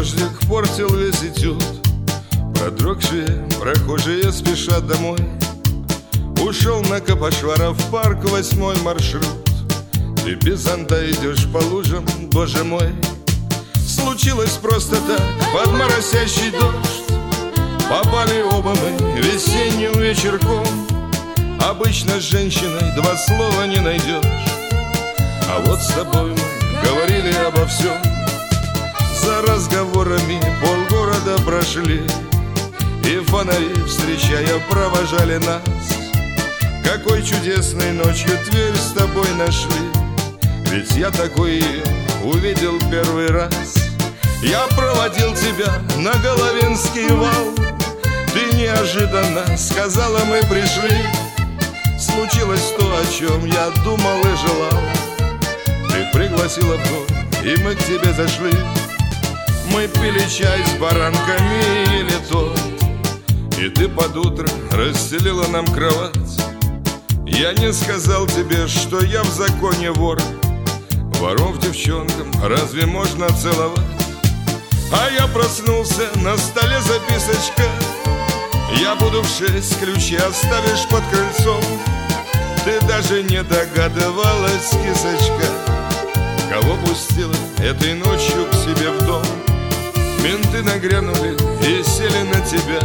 Дождик портил весь этюд. Продрогшие прохожие спешат домой. Ушел на Капошвара в парк 8-й маршрут. Ты без зонта идешь по лужам, боже мой. Случилось просто так, под моросящий дождь. Попали оба мы весенним вечерком. Обычно с женщиной 2 слова не найдешь. А вот с тобой мы говорили обо всем. За разговорами полгорода прошли, и фонари, встречая, провожали нас. Какой чудесной ночью Тверь с тобой нашли. Ведь я такой ее увидел первый раз. Я проводил тебя на Головинский вал. Ты неожиданно сказала, мы пришли. Случилось то, о чем я думал и желал. Ты пригласила в дом, и мы к тебе зашли. Мы пили чай с баранками и ели торт. И ты под утро расстелила нам кровать. Я не сказал тебе, что я в законе вор. Воров девчонкам разве можно целовать? А я проснулся, на столе записочка. Я буду в 6, ключи оставишь под крыльцом. Ты даже не догадывалась, кисочка, кого пустила этой ночью к себе в дом. Менты нагрянули и сели на тебя,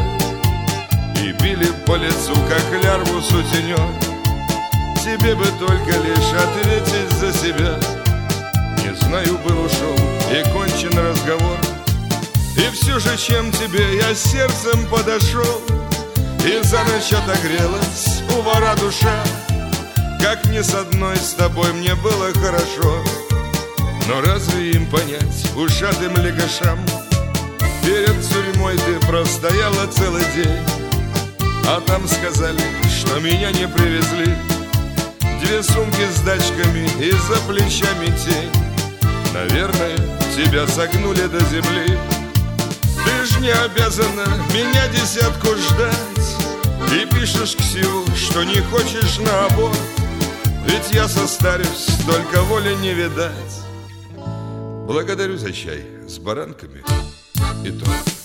и били по лицу, как лярву сутенер. Тебе бы только лишь ответить за себя. Не знаю, был ушел и кончен разговор. И все же, чем тебе я сердцем подошел, и за ночь отогрелась у вора душа. Как ни с одной с тобой мне было хорошо. Но разве им понять, ушатым легашам? Перед тюрьмой ты простояла целый день, а там сказали, что меня не привезли. 2 сумки с дачками и за плечами тень. Наверное, тебя согнули до земли. Ты ж не обязана меня 10-ку ждать. И пишешь Ксю, что не хочешь на аборт. Ведь я состарюсь, только воли не видать. Благодарю за чай с баранками и торт.